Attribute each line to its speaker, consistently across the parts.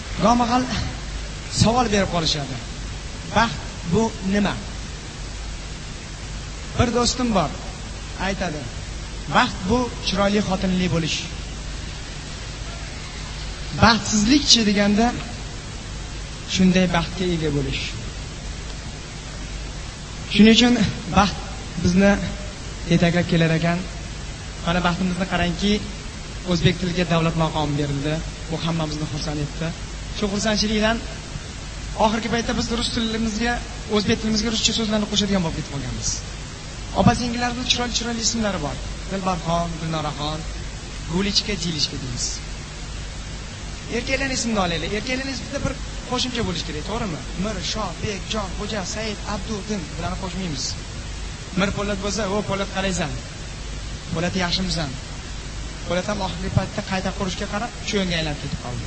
Speaker 1: Gomag'al savol berib qolishadi. Baxt bu nima? Bir do'stim bor, aytadi. Baxt bu chiroyli xotinli bo'lish. Baxtsizlikchi deganda shunday baxtga ega bo'lish. Shuning uchun baxt bizni yetaklab kelar ekan. Mana baxtimizni qarangki, o'zbek tiliga davlat maqomi berildi. Bu hammamizni xursand etdi. Shu xursandchilikdan oxirgi paytda biz rus tilimizga, o'zbek tilimizga ruscha so'zlarni qo'shadigan bo'lib ketib qolganmiz. Opa-singillarning chiroyli ismlari bor. Dilbarxon, Gulnoraxon, Gulichka, Jilichka deymiz. Erkaklar ismini olaylik. Erkaklar ismida bir qo'shimcha bo'lish kerak, to'g'rimi? Mir, Shoh, Bek, Jon, Xo'ja, Said, Abduddin bilan qo'shmaymiz. Mir Po'lat bo'lsa, "O, Po'lat qalaysan? Po'lat yaxshimisan?" Po'lat ham oxirgi paytda qayta qurishga qarab shu yo'lga aylanib ketib qoldi.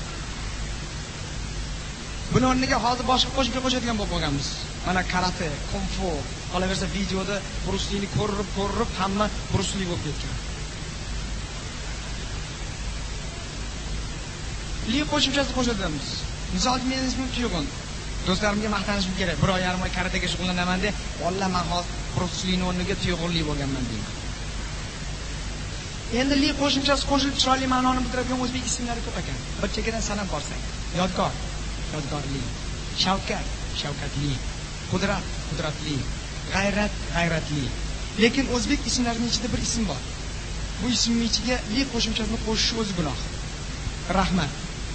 Speaker 1: Buni o'rniga hozir boshqa qo'shimcha qo'shadigan bo'lib qolganmiz. Mana karate, kung fu, qolaversa videoda Bruce Lee'ni ko'rib hamma Bruce Lee bo'lib ketgan. Li qo'shimchasi qo'shadiganmiz. Misol uchun mening ismim Tuyg'un. Do'stlarimga maqtanishim kerak. 1.5 oy karatega shug'ullanaman deb, "Vallah, men hozir Bruce Lee'ning o'rniga Tuyg'unli bo'lganman" deyman. Endi li qo'shimchasi qo'shilib chiroyli ma'noni bildiradigan o'zbek ismlari ko'p ekan. Bir chekkadan sanab borsak, Yodgor, Yodgorli, Shavkat, Shavkatli, Qudrat, Qudratli, G'ayrat, G'ayratli. Lekin o'zbek ismlarining ichida bir ism bor. Bu ismning ichiga li qo'shimchasini qo'shish o'zi gunoh. Rahmat.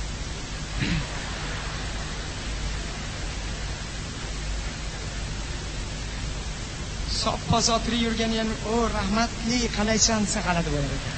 Speaker 1: Soppa-sotri yurgan ham, "O, rahmatli, qalaysan?" desa g'alati bo'lar ekan.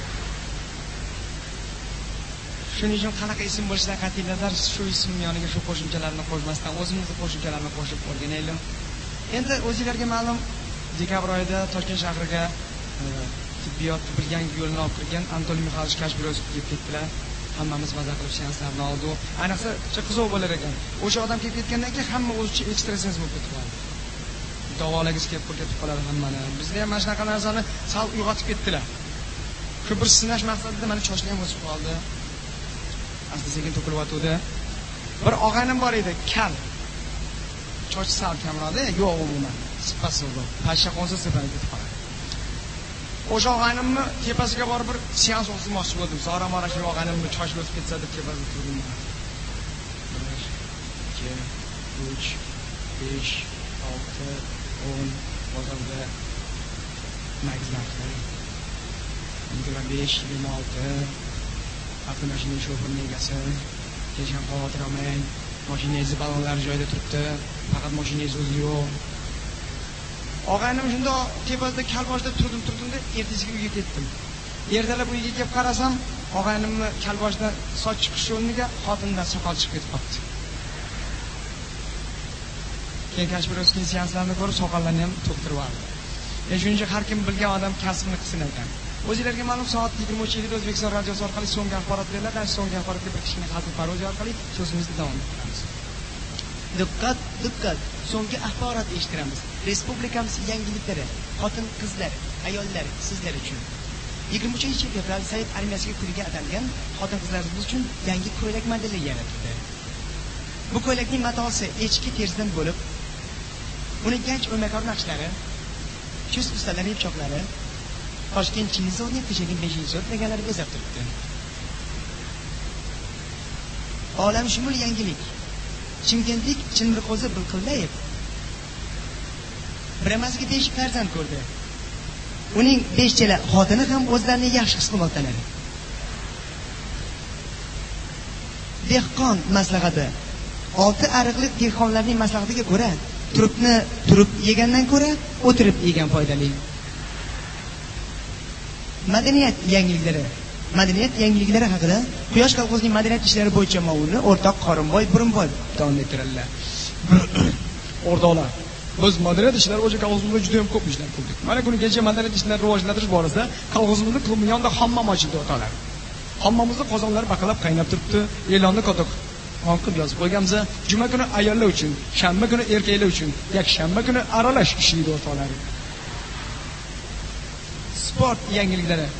Speaker 1: Shuning uchun qanaqa ism bo'lishidan qat'iy nazar shu ism yoniga shu qo'shimchalarni qo'shmasdan o'zimizning qo'shimchalarni qo'shib o'rganaylik. Endi o'zingizlarga ma'lum, dekabr oyida Toshkent shahriga tibbiyot bilgan yo'lni olib kirgan Anatoliy Mixaylovich Kashpirovskiy kelib ketdilar. Hammamiz maza qilib seanslarni oldik. Ayniqsa qiziq bo'lar ekan. O'sha odam kelib ketgandan keyin hamma o'zicha ekstrasens bo'lib ketib qoldi. Davolagisi kelib ketib qoladi hammani. Bizda ham mana shunaqa narsani sal uyg'otib ketdilar. Shu bir sinash maqsadida mana chochli ham o'sib qoldi. Asta-sekin to'kilyotdi. Bir og'aynim bor edi, kal. Choch sal kamroqda, yo'q umuman. Sipasi bor. Pashsha qonsa sepani ketib qoladi. O'sha og'aynimni tepasiga borib bir seans o'tkazmoqchi bo'ldim. Zora-mora shu og'aynimni choch o'tib ketsa deb tepasiga turdim. 1, 2, 3, 5, 6, 10 bozorda magizlardi. 25, 26 avtomashina shofirning egasi. Hech ham xavotir olmang. Mashinangiz ballonlari joyida turibdi. Faqat mashinangiz o'zi yo'q. Og'aynim shunda tepasida kalboshda turdim-da, ertasiga uyga ketdim. Ertalab uyga kelib qarasam, og'aynimni kalboshdan soch chiqish o'rniga xotindan soqol chiqib ketib qoldi. Keyin Kashpirovskiy seanslarini ko'rib, soqollarni ham to'ktirib oldi. Shuning uchun har kim bilgan odam kasbini qilsin ekan. O'zingizlarga ma'lum, soat 23:da O'zbekiston radiosi orqali so'nggi axborot beriladi. Ana so'nggi axborotga bir kishining hazil parodiya orqali so'zimizni davom ettiramiz. Diqqat, diqqat. So'nggi axborot eshittiramiz. Respublikamiz yangiliklari, xotin-qizlar, ayollar sizlar uchun. 23-fevral Said armiyasiga kuniga atalgan xotin-qizlarimiz uchun yangi ko'ylak modeli yaratildi. Bu ko'ylakning matosi echki terisidan bo'lib, uning ganch o'ymakor naqshlari, chust ustalari choqlari Toshkent Chilizovning qishining 5-so'tlaganlari bezab turibdi. Olamshumul yangilik. Chimkentlik Chilmirqo'zi Bilqillayev biramasiga 5 farzand ko'rdi. Uning 5 chala xotini ham o'zlarini yaxshi his qilmoqdalar. Dehqon maslahati. 6 ariqli dehqonlarning maslahatiga ko'ra, turibni turib yegandan ko'ra, o'tirib yegan foydali. Madaniyat yangiliklari. Madaniyat yangiliklari haqida Quyosh kolxozining madaniyat ishlari bo'yicha ma'muri o'rtoq Qorinboy Birimboy davom ettirildi. O'rtoqlar, biz madaniyat ishlari bo'yicha kolxozimizda juda ham ko'p ishlar qildik. Mana kunigacha madaniyat ishlarini rivojlantirish borasida kolxozimizning klubi yonida hammam ochildi o'rtoqlar. Hammamizning qozonlari baqalab qaynab turibdi. E'lonni ko'tok qilib yozib qo'yganmiz. Juma kuni ayollar uchun, shanba kuni erkaklar uchun, yakshanba kuni aralash ishlaydi o'rtoqlar. Sport yangiliklari.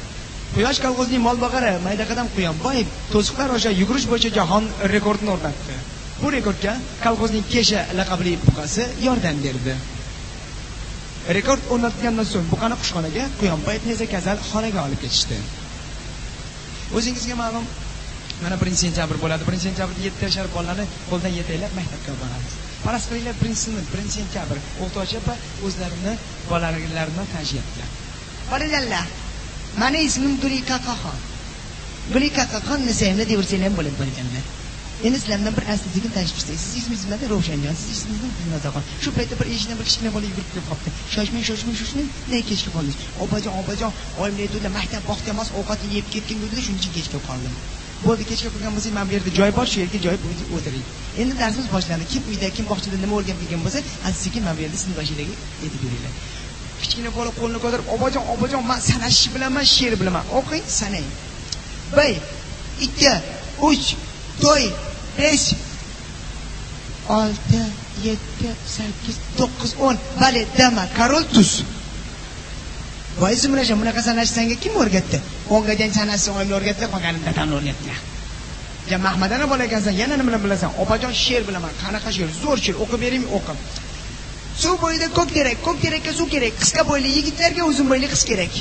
Speaker 1: Quyosh kolxozning molbag'ari maydaqadam Quyonboy to'siqlar osha yugurish bo'yicha jahon rekordini o'rnatdi. Bu rekordga kolxozning Kesha laqabli buqasi yordam berdi. Rekord o'rnatgandan so'ng buqani qushxonaga Quyonboy nezakazal xonaga olib ketishdi. O'zingizga ma'lum, mana 1-sentyabr bo'ladi. 1-sentyabrda 7 yoshar bolalarni qo'ldan yetaklab maktabga boramiz. Faras qilinglar, 1-sentyabr o'qituvchi opa o'zlarini bolalaridan tanishyaptilar. Bolalar, meni ismim Gulika Qahon. Gulika Qahon nisaimni devirsanglar ham bo'ladi bolalar. Endi sizlardan bir asta-sekin tanishib, siz ismingiz nima? Ravshanjon, siz ismingiz Dilnozaxon. Shu paytda bir eshikdan bir kichkina bola yugurib kelib qopti. Shoshmang, nega kech kelib qoldingiz? Opajon, oyimni aytdilar, maktab vaqti emas, ovqatni yeb ketgan bo'ldi, shuning uchun kech kelib qoldim. Bo'ldi, kech kelib qolgan bo'lsangiz, men bu yerda joy bor, shu yerga joy o'tiring. Endi darsimiz boshlandi. Kim uyda, kim bog'chada nima o'rganib kelgan bo'lsa, asta-sekin men bu yerda sinfdoshilarga aytib beringlar. Kichkina bola qo'lini ko'tarib, opajon, men sanashni bilaman, she'r bilaman. O'qing, sanang. 1 2 3 4 5 6 7 8 9 10. Bale, dama, Karol tuz. Boisi bunaqa sanashsanga kim o'rgatdi? 10 gadan sanashni oyimlar o'rgatdi, qolganini dadamlar o'rgatdi. Ja Mahmadana bola ekansan, yana nima bilasan? Opajon she'r bilaman. Qanaqa she'r? Zo'r she'r o'qib bering, o'qib. Suv bo'yida ko'k kerakka suv kerak. Qisqa bo'yli yigitlarga uzun bo'yli qiz kerak.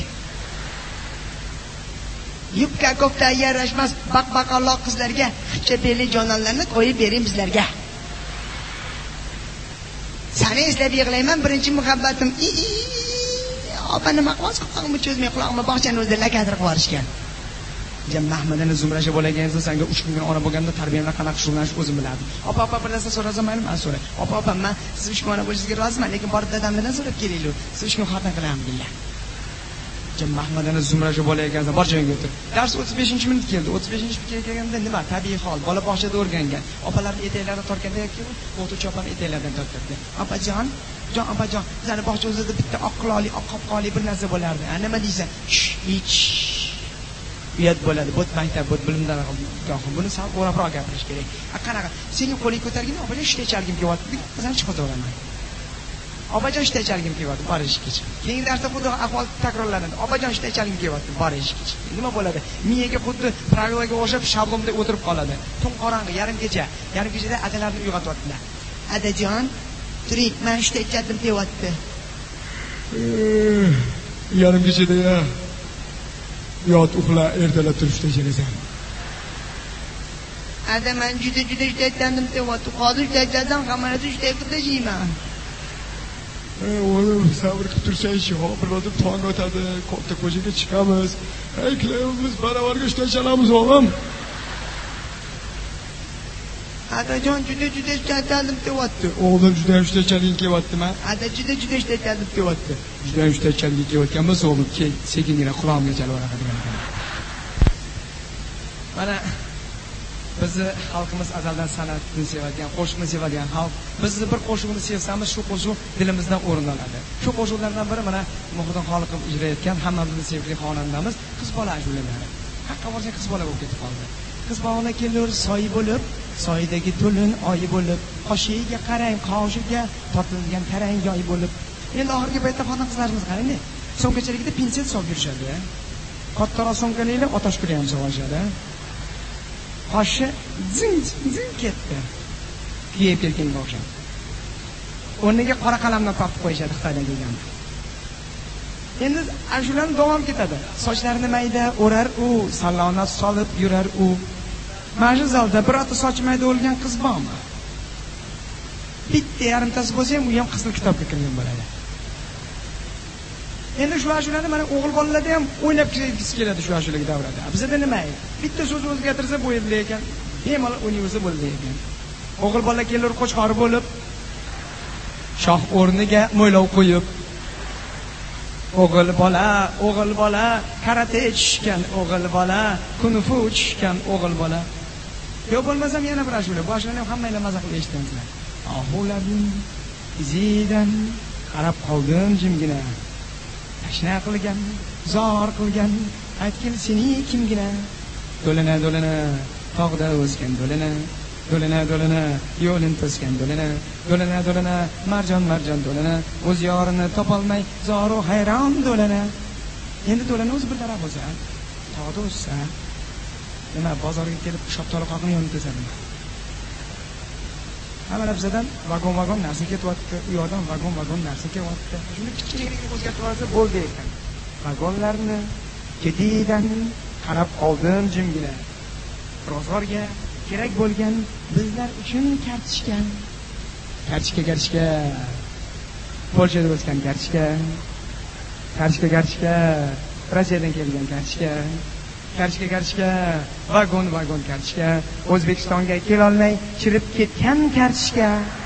Speaker 1: Yupka ko'kda yarashmas baqbaqaloq qizlarga xicha belli jononlarni qo'yib bering bizlarga. Seni eslab yig'layman, birinchi muhabbatim. Opa nima qilasiz? Qulog'imni cho'zmay, qulog'imni bog'chani o'zida lakatirib yuborishgan. Jam Mahmadani zumrasha bo'lganingizda senga 3 kunga ona bo'lganda tarbiyamni qanaqa shug'ullanish o'zim biladim. Opa bir narsa so'rasam mayli, men so'ray. Opa men siz 3 kun ona bo'lishingizga roziman, lekin borib dadamdan so'rab kelaylik. Siz 3 kun xotin qilaman billah. Jam Mahmadani zumrasha bo'layotgansan, bor joyga o'tir. Dars 35-minut keldi. 35-minutga kelganda nima? Tabiiy hol, bola bog'chada o'rgangan. Opalarning etaklaridan tortganda yoki o'qituvchi opani etaklaridan tortdi. Opajon, bizning bog'cha o'zida bitta oq qopqoli bir narsa bo'lardi. Nima deysan? Ich uyat bo'ladi. Bu maktab, bu bilimdan gohim. Buni sal o'rabroq gapirish kerak. Qanaqa? Sening qo'ling ko'targin, opajon ishda chalgim kelyapti. Qizim chiqib o'raman. Opajon ishda chalgim kelyapti, bor ishga chiq. Keyingi darsda xuddi ahvol takrorlanadi. Opajon ishda chalgim kelyapti, bor ishga chiq. Nima bo'ladi? Miyaga xuddi pravilaga o'xshab shablonda o'tirib qoladi. Tun qorong'i, yarim kechada adalarni uyg'otyaptilar. Adajon, turing, men ishda chalgim kelyapti.
Speaker 2: Yarim kechada ya. Yot uxla, ertalab turishda kelasan.
Speaker 1: Ada men juda ishlayotgandim deyapti. Hozir ishlayotgandan qamalada ishlayotib yeyman.
Speaker 2: Oğlum sabır qilib tursanchi, birodar tong o'tadi, katta ko'chaga chiqamiz. Ikkalamiz baravarga ishlayamiz o'g'lim.
Speaker 1: Adajon juda ishlayotgandim deyapti.
Speaker 2: O'g'lim juda ishlayotganing kelyaptimi?
Speaker 1: Ada juda ishlayotgandim deyapti.
Speaker 2: Juda ishlayotganing kelayotgan bo'lsa, o'g'lim sekingina qulog'imga chalib o'radi.
Speaker 1: Mana bizni xalqimiz azaldan san'atni sevadigan, qo'shiqni sevadigan xalq. Biz bir qo'shiqni sevsamiz, shu qo'shiq dilimizdan o'rin oladi. Shu qo'shiqlardan biri mana Muhriddin Xoliqov ijro etgan hammamizning sevimli xonandamiz Qiz bola ashulalari. Haqqa borsa qiz bola bo'lib ketib qoldi. Qiz bola kelur soy bo'lib, soydagi to'lin oyi bo'lib, qoshiga qarang, qoshiga tortilgan tarang yoy bo'lib. Endi oxirgi paytda xotin qizlarimiz qarang, so'mkachaligida pensiya solib yurishadi. Kattaroq so'mkaliklar otosh kuni ham solishadi. Qoshi zing ketdi. Kiyib kelganga o'xshab. O'rniga qora qalamdan tortib qo'yishadi Xitoydan kelgan. Endi ashularni davom ketadi. Sochlarini mayda o'rar u, salonat solib yurar u. Mana shu zalda birorta soch mayda o'lgan qiz bormi? Bitta yarimtasi bo'lsa ham u ham qizil kitobga kirgan bo'ladi. Endi shu ashularni mana o'g'il bolalarda ham o'ynab kirgisi keladi shu ashulaga davrada. Bizda nima? Bitta so'z o'zgartirsa bo'yildi ekan, bemalol o'ynayversa bo'ldi ekan. O'g'il bola kelur qo'chqori bo'lib, shoh o'rniga mo'ylov qo'yib, o'g'il bola karate tushgan, o'g'il bola kung-fu tushgan, o'g'il bola. Yo'q bo'lmasam yana bir ashula. Bu ashulani ham hammanglar maza qilib eshitdingizlar. Ohularning izidan qarab qoldim jimgina. Tashna qilgan, zor qilgan, aytgin seni kimgina. Do'lana tog'da o'sgan do'lana yo'lin to'sgan do'lana marjon do'lana o'z yorini topolmay zoru hayron do'lana. Endi do'lana o'zi bir taraf bo'lsa, soati o'tsa, nima bozorga kelib shoptaloqni yo'ntasadimi? Hamma narsadan vagon narsa ketyapti, u yoqdan vagon narsa kelyapti. Shuni kichkina o'zgartirib olsa bo'ldi ekan. Vagonlarni ketidan qarab oldim jimgina. Bozorga kerak bo'lgan bizlar uchun kartochka. Polshada o'sgan kartochka. Rossiyadan kelgan kartochka. Vagon kartochka. O'zbekistonga kela olmay chirib ketgan kartochka.